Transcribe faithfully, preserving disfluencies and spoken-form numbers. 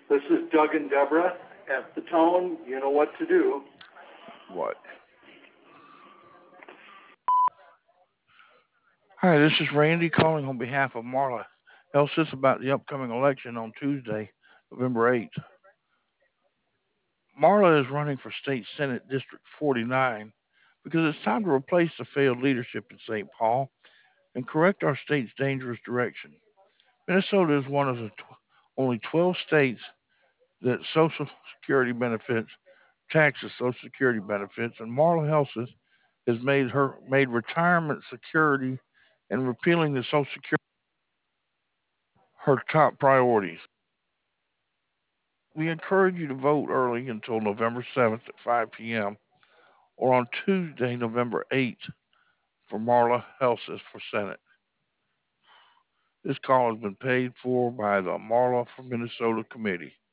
This is Doug and Deborah. At the tone, you know what to do. What? Hi, this is Randy calling on behalf of Marla Elsis about the upcoming election on Tuesday, November eighth. Marla is running for State Senate District forty-nine because it's time to replace the failed leadership in Saint Paul and correct our state's dangerous direction. Minnesota is one of the tw- only twelve states that Social Security benefits, taxes Social Security benefits, and Marla Elsis has made her made retirement security and repealing the Social Security her top priorities. We encourage you to vote early until November seventh at five p m or on Tuesday, November eighth for Marla Elsis for Senate. This call has been paid for by the Marla for Minnesota Committee.